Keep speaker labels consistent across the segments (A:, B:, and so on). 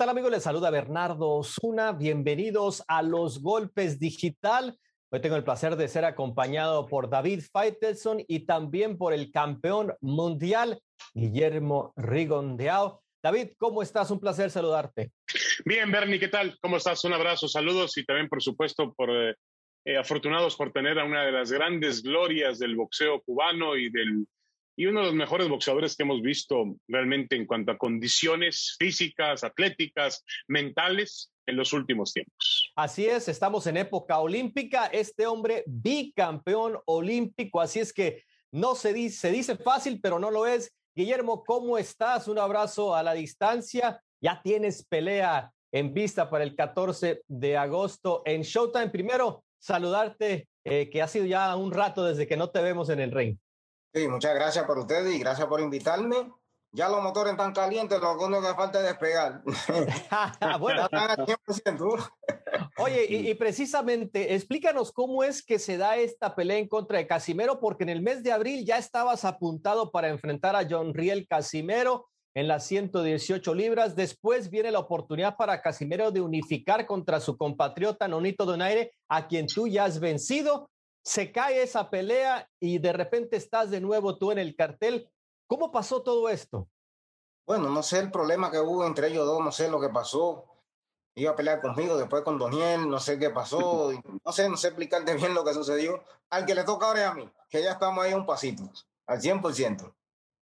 A: tal, amigos? Les saluda Bernardo Osuna. Bienvenidos a Los Golpes Digital. Hoy tengo el placer de ser acompañado por David Faitelson y también por el campeón mundial, Guillermo Rigondeaux. David, ¿cómo estás? Un placer saludarte.
B: Bien, Bernie, ¿qué tal? ¿Cómo estás? Un abrazo, saludos y también, por supuesto, afortunados por tener a una de las grandes glorias del boxeo cubano y uno de los mejores boxeadores que hemos visto realmente en cuanto a condiciones físicas, atléticas, mentales en los últimos tiempos.
A: Así es, estamos en época olímpica. Este hombre bicampeón olímpico, así es que no se dice fácil, pero no lo es. Guillermo, ¿cómo estás? Un abrazo a la distancia. Ya tienes pelea en vista para el 14 de agosto en Showtime. Primero, saludarte, que ha sido ya un rato desde que no te vemos en el ring.
C: Sí, muchas gracias por ustedes y gracias por invitarme. Ya los motores están calientes, lo único que falta es despegar.
A: Bueno,
C: están al 100%.
A: Oye, y precisamente, explícanos cómo es que se da esta pelea en contra de Casimero, porque en el mes de abril ya estabas apuntado para enfrentar a John Riel Casimero en las 118 libras. Después viene la oportunidad para Casimero de unificar contra su compatriota Nonito Donaire, a quien tú ya has vencido. Se cae esa pelea y de repente estás de nuevo tú en el cartel. ¿Cómo pasó todo esto?
C: Bueno, no sé el problema que hubo entre ellos dos, no sé lo que pasó. Iba a pelear conmigo, después con Doniel, no sé qué pasó. No sé explicarte bien lo que sucedió. Al que le toca ahora es a mí, que ya estamos ahí a un pasito, al 100%.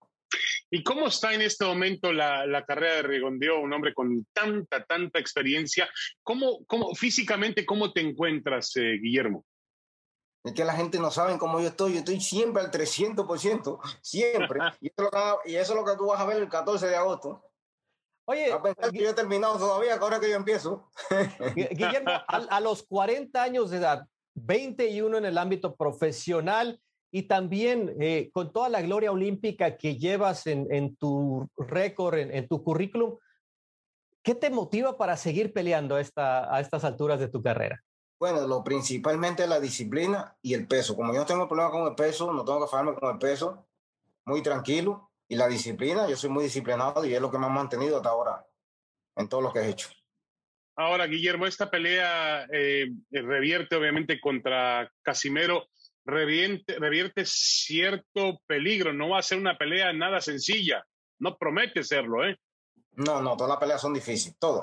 B: ¿Y cómo está en este momento la carrera de Rigondeaux, un hombre con tanta experiencia? ¿Cómo físicamente, cómo te encuentras, Guillermo?
C: Es que la gente no sabe cómo yo estoy siempre al 300%, siempre. Y eso es lo que tú vas a ver el 14 de agosto.
A: Oye,
C: a pensar que yo he terminado todavía, que ahora que yo empiezo.
A: Guillermo, a los 40 años de edad, 21 en el ámbito profesional y también con toda la gloria olímpica que llevas en tu récord, en tu currículum, ¿qué te motiva para seguir peleando a estas alturas de tu carrera?
C: Bueno, principalmente la disciplina y el peso. Como yo no tengo problema con el peso, no tengo que fajarme con el peso, muy tranquilo. Y la disciplina, yo soy muy disciplinado y es lo que me ha mantenido hasta ahora en todo lo que he hecho.
B: Ahora, Guillermo, esta pelea revierte obviamente contra Casimero, revierte cierto peligro. No va a ser una pelea nada sencilla. No promete serlo, ¿eh?
C: No, todas las peleas son difíciles, todas.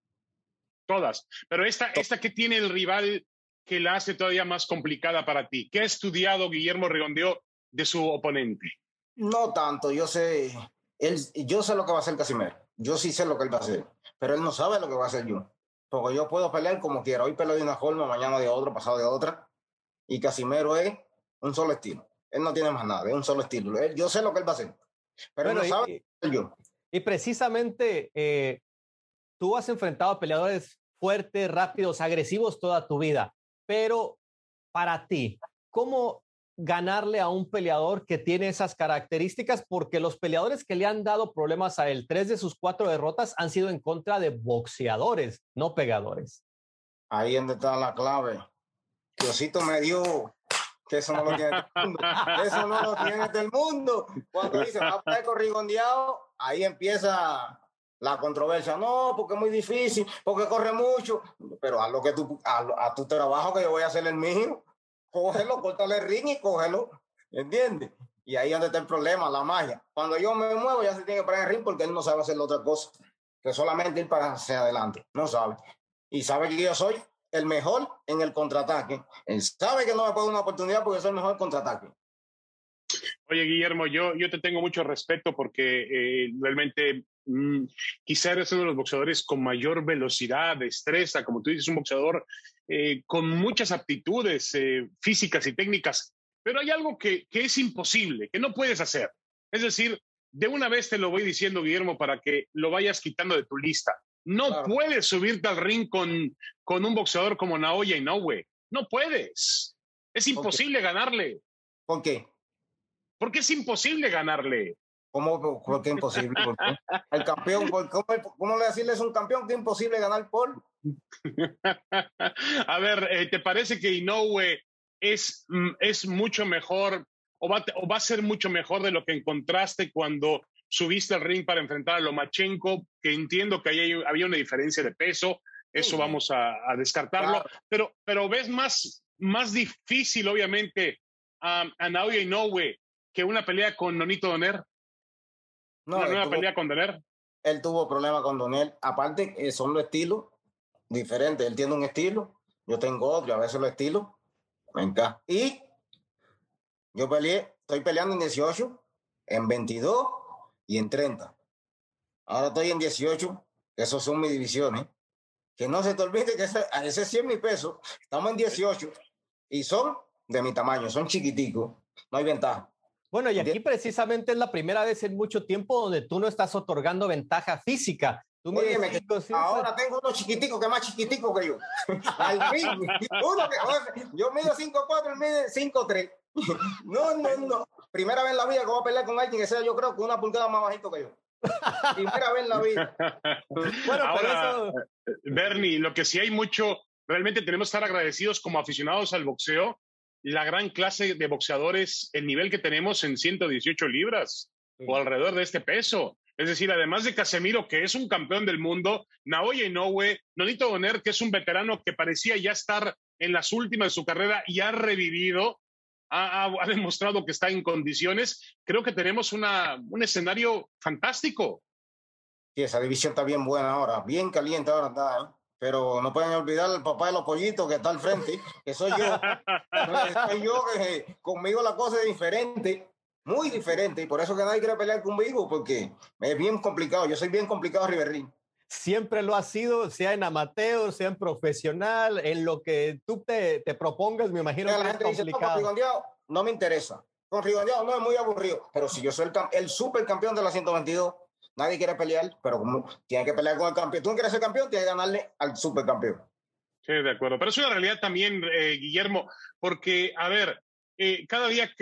B: Todas. Pero esta que tiene el rival que la hace todavía más complicada para ti. ¿Qué ha estudiado Guillermo Rigondeaux de su oponente?
C: No tanto, yo sé lo que va a hacer Casimero. Yo sí sé lo que él va a hacer, pero él no sabe lo que va a hacer yo. Porque yo puedo pelear como quiera. Hoy peleo de una forma, mañana de otra, pasado de otra. Y Casimero es un solo estilo. Él no tiene más nada, es un solo estilo. Yo sé lo que él va a hacer, pero
A: bueno,
C: él no sabe lo que va a hacer yo.
A: Y precisamente tú has enfrentado a peleadores fuertes, rápidos, agresivos toda tu vida, pero para ti, ¿cómo ganarle a un peleador que tiene esas características? Porque los peleadores que le han dado problemas a él, 3 de sus 4 derrotas han sido en contra de boxeadores, no pegadores.
C: Ahí es donde está la clave. Diosito me dio que eso no lo tiene todo el mundo. Eso no lo tiene todo el mundo. Cuando dice, va a pelear con Rigondeaux, ahí empieza la controversia. No, porque es muy difícil, porque corre mucho. Pero haz lo que a tu trabajo, que yo voy a hacer el mío. Cógelo, córtale el ring y cógelo. ¿Entiendes? Y ahí es donde está el problema, la magia. Cuando yo me muevo, ya se tiene que parar el ring porque él no sabe hacer la otra cosa que solamente ir para hacia adelante. No sabe. Y sabe que yo soy el mejor en el contraataque. Él sabe que no me puede dar una oportunidad porque soy el mejor en contraataque.
B: Oye, Guillermo, yo te tengo mucho respeto porque realmente quizá eres uno de los boxeadores con mayor velocidad, destreza, como tú dices, un boxeador con muchas aptitudes físicas y técnicas, pero hay algo que es imposible, que no puedes hacer. Es decir, de una vez te lo voy diciendo, Guillermo, para que lo vayas quitando de tu lista. No claro. Puedes subirte al ring con un boxeador como Naoya Inoue. No puedes. Es imposible ganarle.
C: ¿Por qué?
B: Porque es imposible ganarle.
C: ¿Cómo? ¿Por qué imposible? ¿Por qué? El campeón, ¿cómo le decirle a un campeón que es imposible ganar por?
B: A ver, ¿te parece que Inoue es mucho mejor o va a ser mucho mejor de lo que encontraste cuando subiste al ring para enfrentar a Lomachenko, que entiendo que ahí había una diferencia de peso, eso vamos a descartarlo, claro. pero ves más difícil, obviamente, a Naoya Inoue que una pelea con Nonito Donaire.
C: No,
B: una nueva pelea con Donaire.
C: Él tuvo problemas con Donaire. Aparte, son los estilos diferentes. Él tiene un estilo, yo tengo otro, a veces los estilos. Venga. Y yo estoy peleando en 18, en 22 y en 30. Ahora estoy en 18, esos son mis divisiones. Que no se te olvide que ese sí es mi peso. Estamos en 18 y son de mi tamaño, son chiquiticos. No hay ventaja.
A: Bueno, y aquí precisamente es la primera vez en mucho tiempo donde tú no estás otorgando ventaja física. Tú
C: ahora tengo uno chiquitico que es más chiquitico que yo. Yo mido 5'4", él mide 5'3". No. Primera vez en la vida que voy a pelear con alguien que sea, yo creo, que una pulgada más bajito que yo. Primera vez en la vida.
B: Bueno, ahora, Bernie, lo que sí hay mucho, realmente tenemos que estar agradecidos como aficionados al boxeo, la gran clase de boxeadores, el nivel que tenemos en 118 libras o alrededor de este peso. Es decir, además de Casemiro, que es un campeón del mundo, Naoya Inoue, Nonito Donaire, que es un veterano que parecía ya estar en las últimas de su carrera y ha revivido, ha demostrado que está en condiciones. Creo que tenemos un escenario fantástico.
C: Sí, esa división está bien buena ahora, bien caliente ahora está, ¿eh? Pero no pueden olvidar el papá de los pollitos que está al frente, que soy yo. Que conmigo la cosa es diferente, muy diferente, y por eso que nadie quiere pelear conmigo, porque es bien complicado. Yo soy bien complicado, Riverrín.
A: Siempre lo ha sido, sea en amateur, sea en profesional, en lo que tú te propongas, me imagino que
C: la gente dice, con Rigondeado no me interesa. Con Rigondeado no, es muy aburrido. Pero si yo soy el supercampeón de la 122, nadie quiere pelear, pero como tiene que pelear con el campeón. Tú no quieres ser campeón, tienes que ganarle al supercampeón.
B: Sí, de acuerdo. Pero es una realidad también, Guillermo, porque, a ver, cada día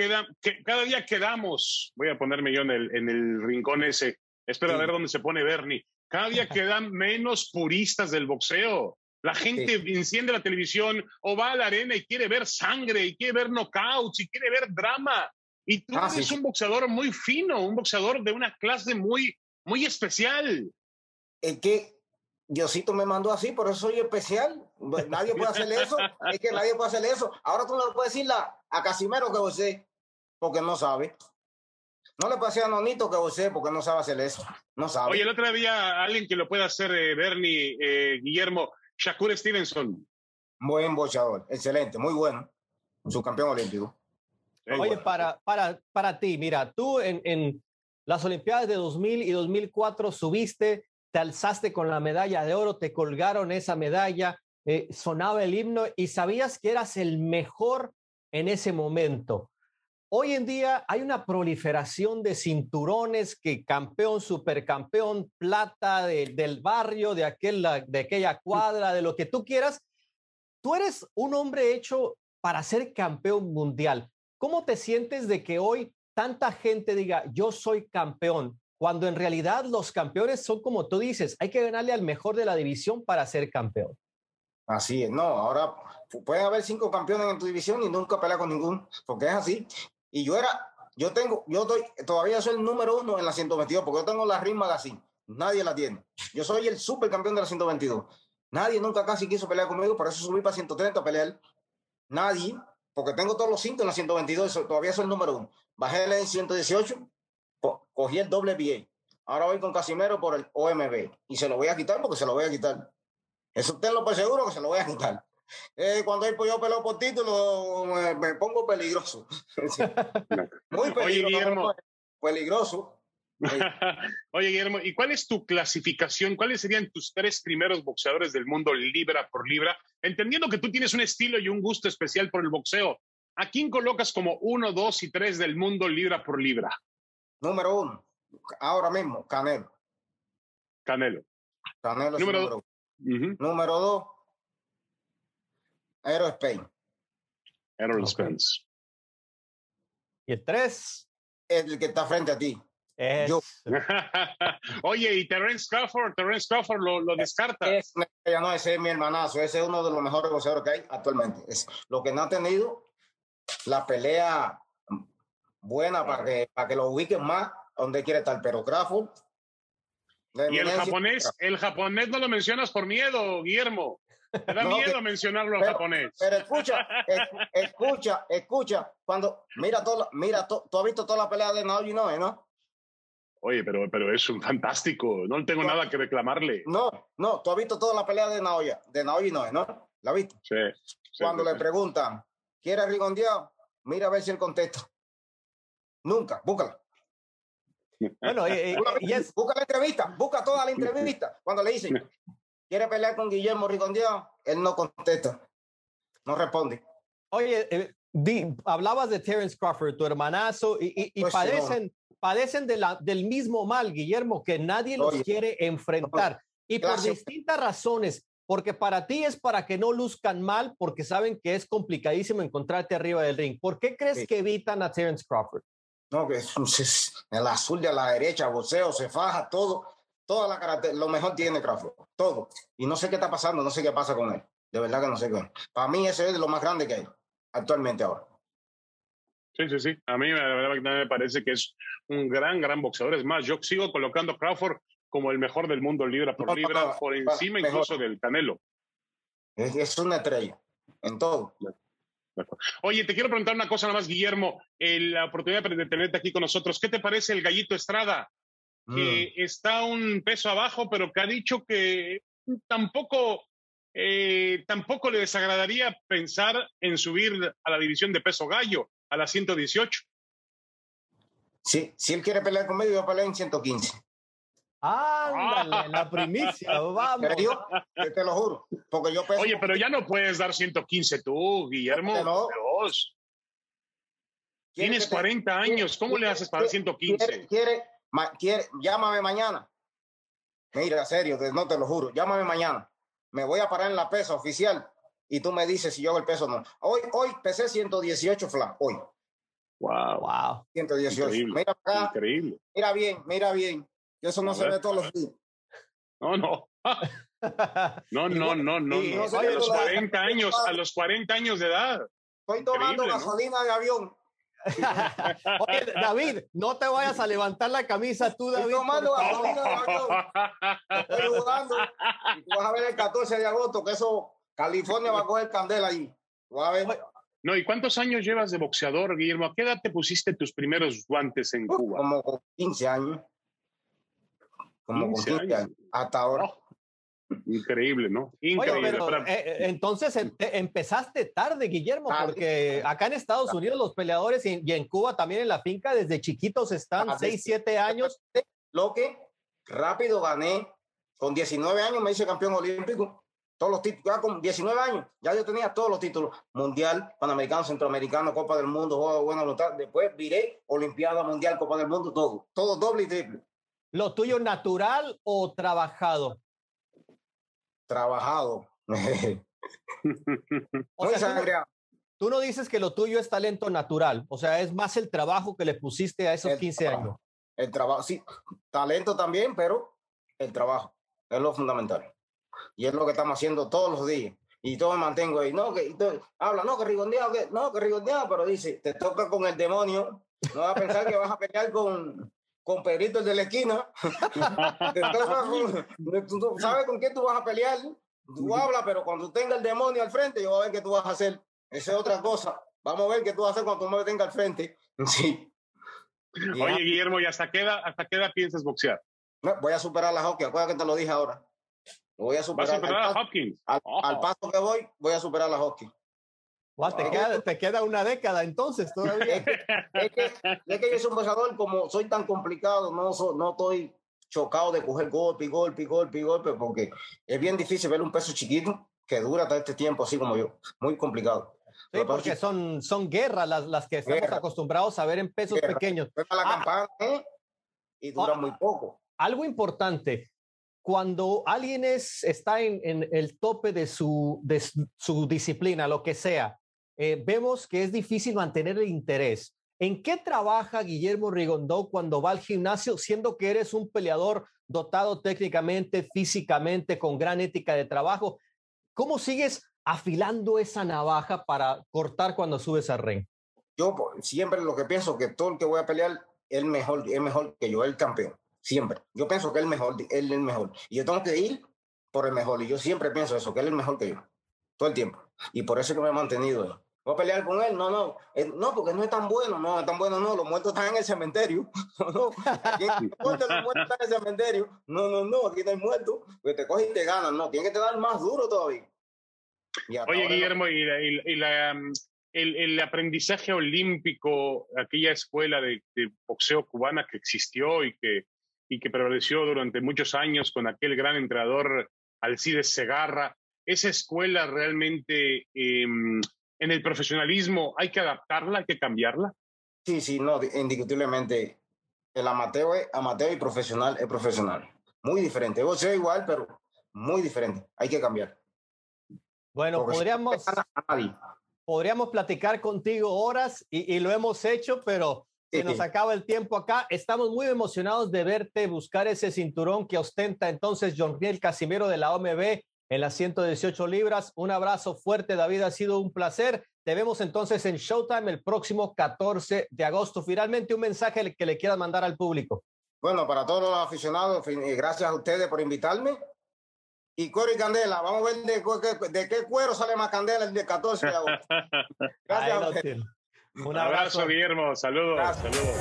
B: quedamos, voy a ponerme yo en el rincón ese, espero a ver dónde se pone Bernie, cada día quedan menos puristas del boxeo. La gente enciende la televisión o va a la arena y quiere ver sangre, y quiere ver knockouts, y quiere ver drama. Y tú eres un boxeador muy fino, un boxeador de una clase muy especial.
C: Es que Diosito me mandó así, por eso soy especial. Nadie puede hacer eso. Es que nadie puede hacer eso. Ahora tú no le puedes decir a Casimero que usted, porque no sabe. No le puedes decir a Nonito que usted, porque no sabe hacer eso. No sabe.
B: Oye, el otro día alguien que lo pueda hacer, Bernie, Guillermo, Shakur Stevenson.
C: Buen boxeador, excelente, muy bueno. Subcampeón olímpico.
A: Oye, bueno. para ti, mira, tú en las Olimpiadas de 2000 y 2004 subiste, te alzaste con la medalla de oro, te colgaron esa medalla, sonaba el himno y sabías que eras el mejor en ese momento. Hoy en día hay una proliferación de cinturones, que campeón, supercampeón, plata del barrio, de aquella cuadra, de lo que tú quieras. Tú eres un hombre hecho para ser campeón mundial. ¿Cómo te sientes de que hoy tanta gente diga, yo soy campeón, cuando en realidad los campeones son como tú dices, hay que ganarle al mejor de la división para ser campeón?
C: Así es, no, ahora pueden haber 5 campeones en tu división y nunca pelear con ninguno, porque es así. Y todavía soy el número 1 en la 122, porque yo tengo la Ring Magazine, nadie la tiene. Yo soy el supercampeón de la 122. Nadie nunca casi quiso pelear conmigo, por eso subí para 130 a pelear. Nadie, porque tengo todos los 5 en la 122, todavía soy el número 1. Bajé en 118, cogí el WBA. Ahora voy con Casimero por el OMB y se lo voy a quitar porque se lo voy a quitar. Eso tenlo por seguro que se lo voy a quitar. Cuando yo peleo por título me pongo peligroso. Sí. Muy peligroso.
B: Oye, Guillermo.
C: Peligroso.
B: Oye, Guillermo, ¿y cuál es tu clasificación? ¿Cuáles serían tus 3 primeros boxeadores del mundo libra por libra? Entendiendo que tú tienes un estilo y un gusto especial por el boxeo, ¿a quién colocas como 1, 2 y 3 del mundo libra por libra?
C: Número 1, ahora mismo, Canelo.
B: Canelo es
C: número 1. Número 2, Errol Spence.
B: Errol Spence.
A: ¿Y el 3?
C: El que está frente a ti.
B: Yo. Oye, ¿y Terence Crawford? Terence Crawford lo descarta.
C: Ese es mi hermanazo. Ese es uno de los mejores boxeadores que hay actualmente. Es lo que no ha tenido la pelea buena para que lo ubiquen más. donde quiere estar, pero Crawford.
B: Y el japonés no lo mencionas por miedo, Guillermo. Te da miedo mencionarlo al japonés.
C: Pero escucha, cuando tú has visto toda la pelea de Naoya Inoue, ¿no?
B: Oye, pero es un fantástico, no tengo nada que reclamarle.
C: No, tú has visto toda la pelea de Naoya Inoue, ¿no? ¿La viste?
B: Sí.
C: Cuando le preguntan, ¿quiere rigondeado? Mira a ver si él contesta. Nunca, búscala.
A: Bueno,
C: busca la entrevista, busca toda la entrevista. Cuando le dicen, ¿quiere pelear con Guillermo Rigondeado? Él no contesta, no responde.
A: Oye, hablabas de Terence Crawford, tu hermanazo, y pues padecen del mismo mal, Guillermo, que nadie los quiere enfrentar. Y por distintas razones, porque para ti es para que no luzcan mal, porque saben que es complicadísimo encontrarte arriba del ring. ¿Por qué crees que evitan a Terence Crawford?
C: No, que es el azul de la derecha, boxeo, se faja, todo, toda la característica, lo mejor tiene Crawford, todo. Y no sé qué está pasando, no sé qué pasa con él. De verdad que no sé qué. Para mí ese es lo más grande que hay actualmente ahora.
B: Sí. A mí la verdad me parece que es un gran boxeador. Es más, yo sigo colocando a Crawford como el mejor del mundo libra por libra, por encima incluso del Canelo.
C: Es una estrella en todo.
B: Oye, te quiero preguntar una cosa nada más, Guillermo. La oportunidad de tenerte aquí con nosotros. ¿Qué te parece el Gallito Estrada? Que está un peso abajo, pero que ha dicho que tampoco le desagradaría pensar en subir a la división de peso gallo, a la 118.
C: Sí, si él quiere pelear conmigo, yo peleo en 115.
A: Ándale, la primicia, vamos.
C: Yo te lo juro, porque yo peso.
B: Oye, pero ya no puedes dar 115 tú, Guillermo. Tienes 40 años, ¿cómo le haces para 115?
C: Llámame mañana. Mira, serio, no te lo juro, llámame mañana. Me voy a parar en la pesa oficial y tú me dices si yo hago el peso o no. Hoy pesé 118 flat, hoy.
B: Wow.
C: 118.
B: Increíble.
C: Mira acá.
B: Increíble.
C: Mira bien. Eso no se ve todos los días.
B: No. No. A los 40 años de edad.
C: Estoy tomando gasolina de avión.
A: Oye, David, no te vayas a levantar la camisa tú, David.
C: Estoy tomando gasolina de avión. Estoy jugando. Y tú vas a ver el 14 de agosto que eso, California va a coger candela ahí. Vas a ver.
B: No, ¿y cuántos años llevas de boxeador, Guillermo? ¿A qué edad te pusiste tus primeros guantes en Cuba?
C: Como con 15 años. Como con 15 años. Hasta ahora.
B: Oh, increíble, ¿no? Increíble.
A: Oye, pero, entonces empezaste tarde, Guillermo, porque acá en Estados Unidos los peleadores y en Cuba también en la finca desde chiquitos están 6, 7 años.
C: Lo que rápido gané. Con 19 años me hice campeón olímpico. Todos los títulos, ya con 19 años, ya yo tenía todos los títulos. Mundial, Panamericano, Centroamericano, Copa del Mundo, Juego de Buena Voluntad. Después viré, Olimpiada, Mundial, Copa del Mundo, todo. Todo doble y triple.
A: ¿Lo tuyo natural o trabajado?
C: Trabajado.
A: O sea, tú no dices que lo tuyo es talento natural. O sea, es más el trabajo que le pusiste a esos 15 años.
C: El trabajo, sí. Talento también, pero el trabajo es lo fundamental. Y es lo que estamos haciendo todos los días. Y todo me mantengo ahí. Que rigondeado, pero dice, te toca con el demonio. No vas a pensar que vas a pelear con Pedrito el de la esquina. Tú sabes con quién tú vas a pelear. Tú hablas, pero cuando tenga el demonio al frente, yo voy a ver qué tú vas a hacer. Esa es otra cosa. Vamos a ver qué tú vas a hacer cuando tú me tenga al frente. Sí.
B: Oye, Guillermo, ¿y hasta qué edad piensas boxear?
C: No, voy a superar a Hopkins. Acuérdate que te lo dije ahora. Voy a superar
B: a Hopkins.
C: Al paso que voy a superar a Hopkins.
A: Te queda una década entonces todavía.
C: Es que yo soy un boxeador, como soy tan complicado, no estoy chocado de coger golpe, porque es bien difícil ver un peso chiquito que dura hasta este tiempo, así como yo. Muy complicado.
A: Sí, porque son guerras las que estamos acostumbrados a ver en pesos pequeños.
C: La campana y dura muy poco.
A: Algo importante. Cuando alguien está en el tope de su disciplina, lo que sea, vemos que es difícil mantener el interés. ¿En qué trabaja Guillermo Rigondó cuando va al gimnasio, siendo que eres un peleador dotado técnicamente, físicamente, con gran ética de trabajo? ¿Cómo sigues afilando esa navaja para cortar cuando subes al ring?
C: Yo siempre lo que pienso que todo el que voy a pelear es mejor que yo, el campeón. Siempre. Yo pienso que él es el mejor. Y yo tengo que ir por el mejor. Y yo siempre pienso eso, que él es el mejor que yo. Todo el tiempo. Y por eso es que me he mantenido ahí. ¿Voy a pelear con él? No. No, porque no es tan bueno. No, es tan bueno, no. Los muertos están en el cementerio. No. Aquí los muertos están en el cementerio. No. Aquí no hay muertos. Porque te cogen y te ganan. No, tienen que te dar más duro todavía.
B: Oye, Guillermo, el aprendizaje olímpico, aquella escuela de boxeo cubana que existió y que prevaleció durante muchos años con aquel gran entrenador Alcides Segarra, esa escuela realmente en el profesionalismo hay que adaptarla, hay que cambiarla.
C: Sí, no, indiscutiblemente. El amateur y profesional es profesional. Muy diferente. Boxeo igual, pero muy diferente. Hay que cambiar.
A: Bueno, podríamos platicar contigo horas y lo hemos hecho, pero se nos acaba el tiempo acá. Estamos muy emocionados de verte buscar ese cinturón que ostenta entonces Yonriel Casimero de la OMB en las 118 libras. Un abrazo fuerte, David, ha sido un placer. Te vemos entonces en Showtime el próximo 14 de agosto. Finalmente, un mensaje que le quieras mandar al público.
C: Bueno, para todos los aficionados, gracias a ustedes por invitarme. Y cuero y candela, vamos a ver de qué cuero sale más candela el día 14 de agosto. Gracias a ustedes.
B: Un abrazo, Guillermo. Saludos.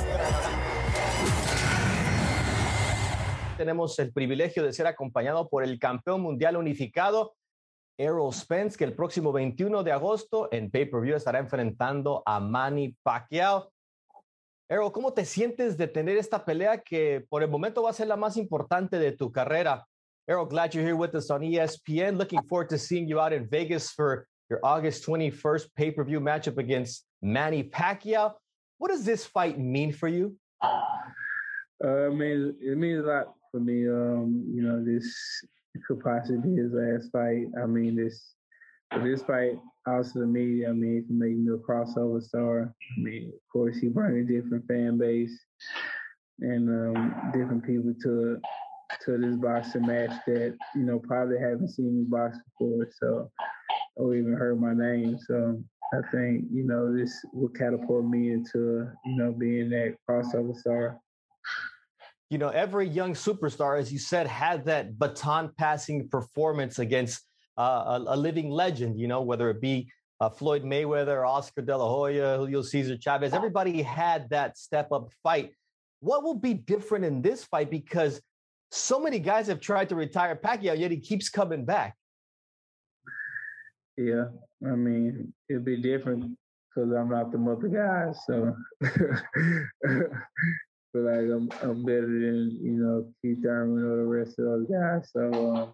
A: Tenemos el privilegio de ser acompañado por el campeón mundial unificado, Errol Spence, que el próximo 21 de agosto en pay-per-view estará enfrentando a Manny Pacquiao. Errol, ¿cómo te sientes de tener esta pelea que por el momento va a ser la más importante de tu carrera? Errol, glad you're here with us on ESPN. Looking forward to seeing you out in Vegas for your August 21st pay-per-view matchup against Manny Pacquiao. What does this fight mean for you?
D: It means a lot for me. This could possibly be his last fight. This fight also to me, it can make me a crossover star. Of course, he brought a different fan base and different people to this boxing match that, probably haven't seen me box before, so, or even heard my name. So I think, this will catapult me into, being that crossover star.
A: Every young superstar, as you said, had that baton passing performance against a living legend, whether it be Floyd Mayweather, Oscar De La Hoya, Julio Cesar Chavez. Everybody had that step-up fight. What will be different in this fight? Because so many guys have tried to retire Pacquiao, yet he keeps coming back.
D: Yeah, it'll be different because I'm not the other guys, so feel like I'm better than, Keith Thurman or the rest of those guys. So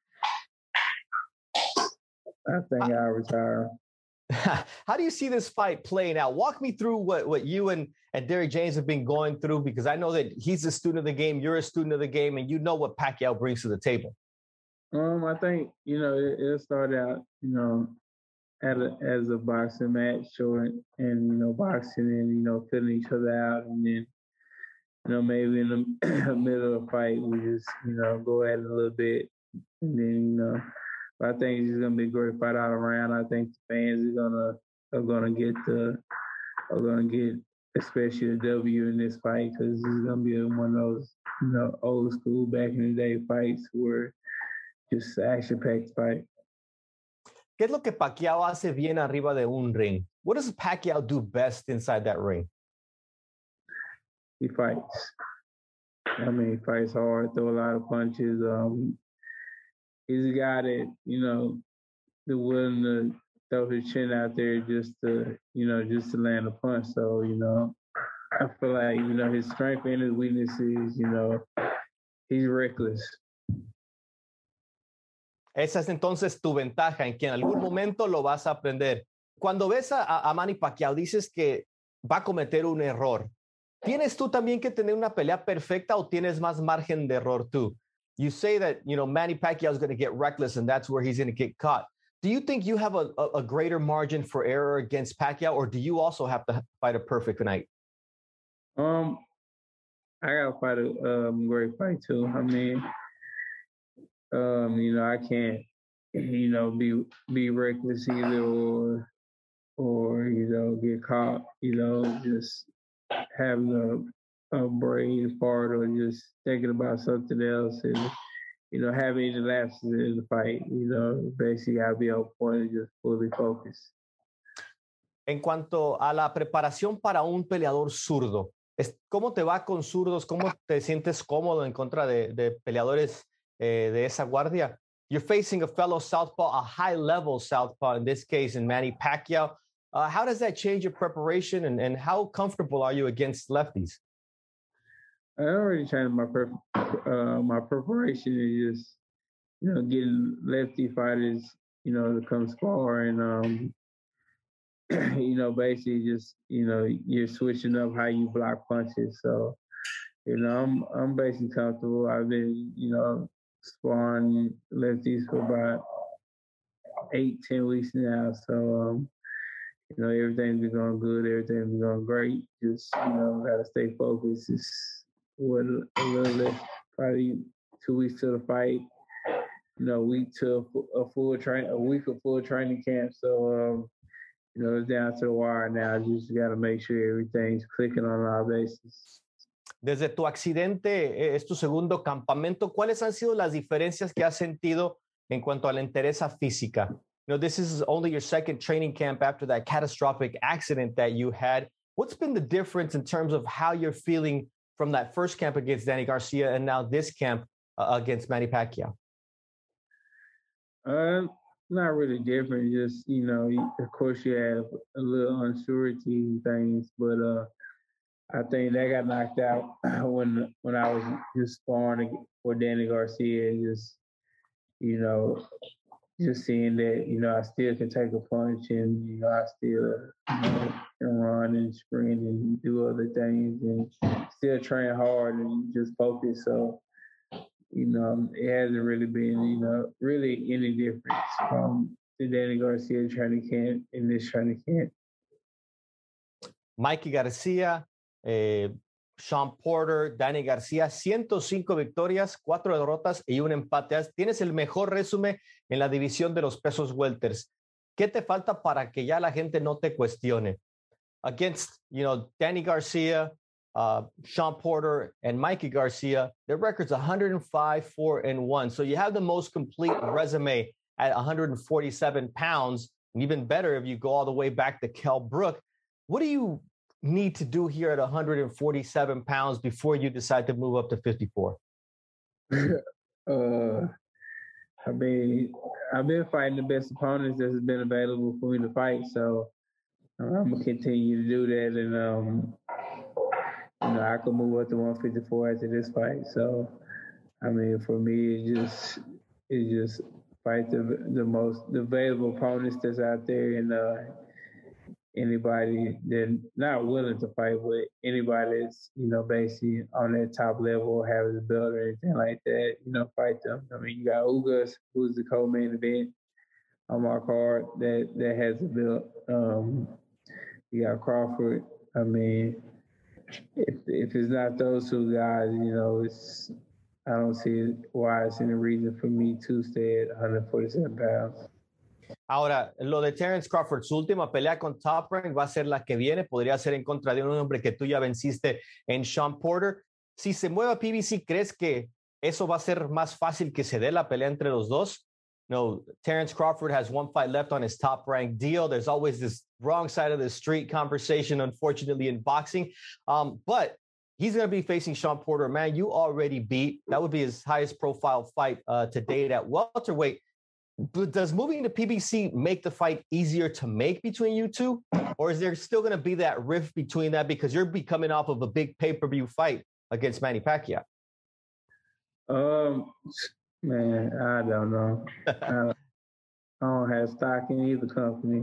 D: I think I'll retire.
A: How do you see this fight playing out? Walk me through what you and Derrick James have been going through, because I know that he's a student of the game, you're a student of the game, and you know what Pacquiao brings to the table.
D: I think, it'll start out, as a boxing match and boxing and, filling each other out. And then, maybe in the middle of the fight, we just, go at it a little bit. And then, I think it's going to be a great fight all around. I think the fans are gonna get especially the W in this fight, because it's going to be one of those, old school back in the day fights where just action-packed fight.
A: ¿Qué es lo que Pacquiao hace bien arriba de un ring? What does Pacquiao do best inside that ring?
D: He fights. He fights hard, throw a lot of punches. He's a guy that, they're willing to throw his chin out there just to land a punch. So, I feel like, his strength and his weaknesses, he's reckless.
A: Esa es entonces tu ventaja, en que en algún momento lo vas a aprender. Cuando ves a Manny Pacquiao, dices que va a cometer un error. ¿Tienes tú también que tener una pelea perfecta o tienes más margen de error tú? You say that, Manny Pacquiao is going to get reckless and that's where he's going to get caught. Do you think you have a greater margin for error against Pacquiao, or do you also have to fight a perfect night?
D: I got to fight a great fight too. I can't, be reckless either or, get caught, just having brain fart or just thinking about something else and, having any lapses in the fight. Basically I'll be on point and just fully focused.
A: En cuanto a la preparación para un peleador zurdo, ¿cómo te va con zurdos? ¿Cómo te sientes cómodo en contra de peleadores de esa guardia? You're facing a fellow southpaw, a high-level southpaw, in this case, in Manny Pacquiao. How does that change your preparation, and how comfortable are you against lefties?
D: I already changed my preparation is just, getting lefty fighters, to come spar and, basically just, you're switching up how you block punches. So, I'm basically comfortable. I've been, sparring lefties for about 8-10 weeks now. So, everything's been going good. Everything's been going great. Just, got to stay focused. It's a little less, probably 2 weeks to the fight. A week of full training camp. So, it's down to the wire now. Just got to make sure everything's clicking on our bases.
A: Desde tu accidente, es tu segundo campamento. ¿Cuáles han sido las diferencias que has sentido en cuanto a la entereza física? This is only your second training camp after that catastrophic accident that you had. What's been the difference in terms of how you're feeling from that first camp against Danny Garcia and now this camp against Manny Pacquiao?
D: Not really different. Just, of course you have a little uncertainty and things, but I think that got knocked out when I was just sparring for Danny Garcia. Just, just seeing that, I still can take a punch and, I still can run and sprint and do other things and still train hard and just focus. So, it hasn't really been, really any difference from the Danny Garcia training camp in this training camp.
A: Mikey Garcia, Sean Porter, Danny Garcia, 105 victorias, 4 derrotas y un empate. Tienes el mejor resumen en la división de los pesos welters. ¿Qué te falta para que ya la gente no te cuestione? Against, Danny Garcia, Sean Porter, and Mikey Garcia, their record's 105-4-1. So you have the most complete resume at 147 pounds. And even better if you go all the way back to Kell Brook. What do you need to do here at 147 pounds before you decide to move up to 54?
D: I've been fighting the best opponents that's been available for me to fight. So I'm going to continue to do that. And, I could move up to 154 after this fight. So, for me, it's just fight the available opponents that's out there, and anybody that's not willing to fight, but anybody that's, basically on that top level or has a belt or anything like that, fight them. You got Ugas, who's the co-main event on my card that has a belt. You got Crawford. If it's not those two guys, I don't see why it's any reason for me to stay at 147 pounds.
A: Ahora, lo de Terence Crawford, su última pelea con Top Rank va a ser la que viene. Podría ser en contra de un hombre que tú ya venciste en Sean Porter. Si se mueve a PBC, ¿crees que eso va a ser más fácil que se dé la pelea entre los dos? No, Terence Crawford has one fight left on his Top Rank deal. There's always this wrong side of the street conversation, unfortunately, in boxing. But he's going to be facing Sean Porter. Man, you already beat. That would be his highest profile fight to date at welterweight. But does moving to PBC make the fight easier to make between you two? Or is there still going to be that rift between that because you're coming off of a big pay-per-view fight against Manny Pacquiao?
D: Man, I don't know. I don't have stock in either company.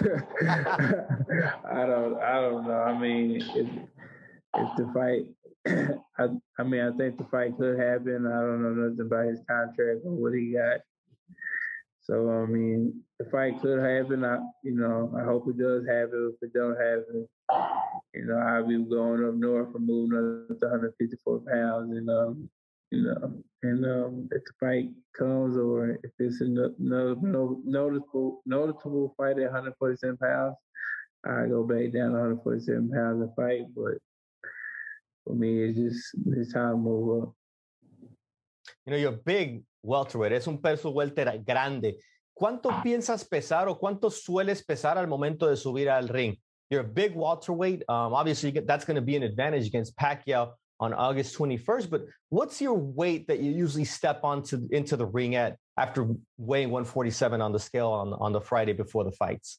D: I don't know. If the fight, I think the fight could happen. I don't know nothing about his contract or what he got. So, the fight could happen. I hope it does happen. If it don't happen, I'll be going up north and moving up to 154 pounds. And, if the fight comes or if it's a noticeable fight at 147 pounds, I go back down to 147 pounds and fight. But for me, it's time to move up.
A: You know, you're big welterweight. Es un peso welter grande. ¿Cuánto piensas pesar o cuánto sueles pesar al momento de subir al ring? You're a big welterweight. Obviously, that's going to be an advantage against Pacquiao on August 21st. But what's your weight that you usually step into the ring at after weighing 147 on the scale on the Friday before the fights?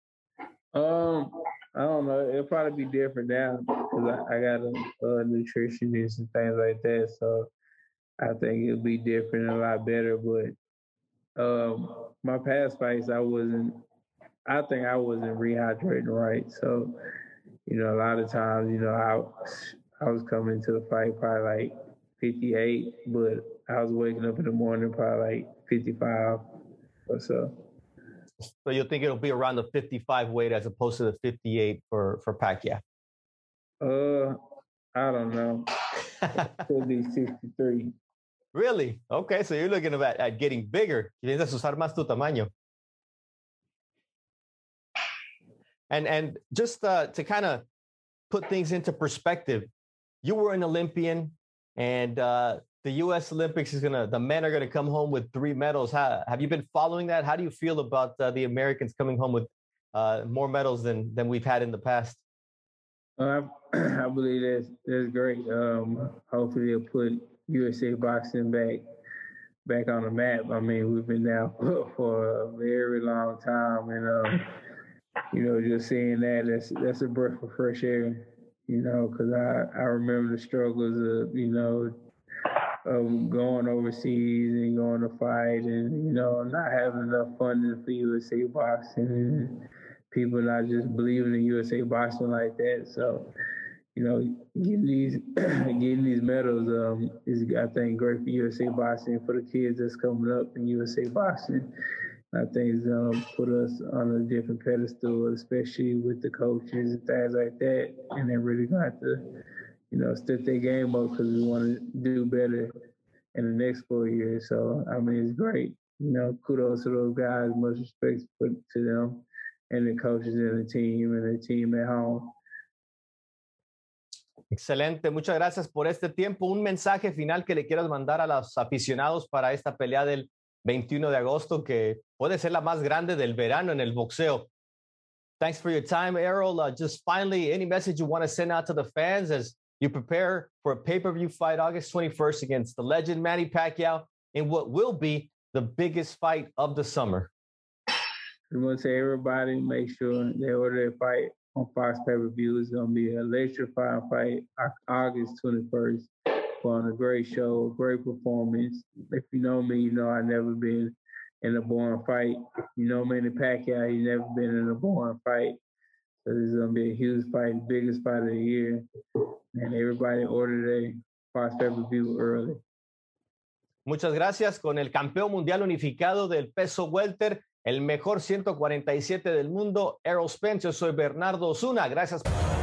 D: I don't know. It'll probably be different now because I got a nutritionist and things like that. So I think it'll be different and a lot better. But my past fights, I think I wasn't rehydrating right. So, you know, a lot of times, you know, I was coming into the fight probably like 58, but I was waking up in the morning probably like 55 or so.
A: So you think it'll be around the 55 weight as opposed to the 58 for Pacquiao?
D: I don't know. Could be 63.
A: Really? Okay, so you're looking at getting bigger. Piensas usar más tu tamaño. And just to kind of put things into perspective, you were an Olympian, and the U.S. Olympics the men are gonna come home with 3 medals. Have you been following that? How do you feel about the Americans coming home with more medals than we've had in the past?
D: I believe that's great. Hopefully they'll put USA boxing back on the map. I mean, we've been down for a very long time, and you know, just seeing that's a breath of fresh air. You know, because I remember the struggles of, you know, of going overseas and going to fight, and, you know, not having enough funding for USA boxing, and people not just believing in USA boxing like that. So, you know, getting these medals is, I think, great for USA boxing, for the kids that's coming up in USA boxing. I think it's going to put us on a different pedestal, especially with the coaches and things like that. And they're really going to have to, you know, step their game up because we want to do better in the next 4 years. So, I mean, it's great. You know, kudos to those guys. Much respect to them and the coaches and the team at home.
A: Excelente, muchas gracias por este tiempo. Un mensaje final que le quieras mandar a los aficionados para esta pelea del 21 de agosto, que puede ser la más grande del verano en el boxeo. Thanks for your time, Errol. Just finally, any message you want to send out to the fans as you prepare for a pay-per-view fight August 21st against the legend Manny Pacquiao in what will be the biggest fight of the summer?
D: I want to say everybody make sure they order their fight on Fox pay-per-view. It's going to be an electrifying fight August 21st. On a great show, great performance. If you know me, you know I've never been in a boring fight. If you know Manny Pacquiao, he's never been in a boring fight. So this is going to be a huge fight, the biggest fight of the year. And everybody order their Fox pay-per-view early.
A: Muchas gracias. Con el campeón mundial unificado del peso welter, el mejor 147 del mundo, Errol Spence. Yo soy Bernardo Osuna. Gracias.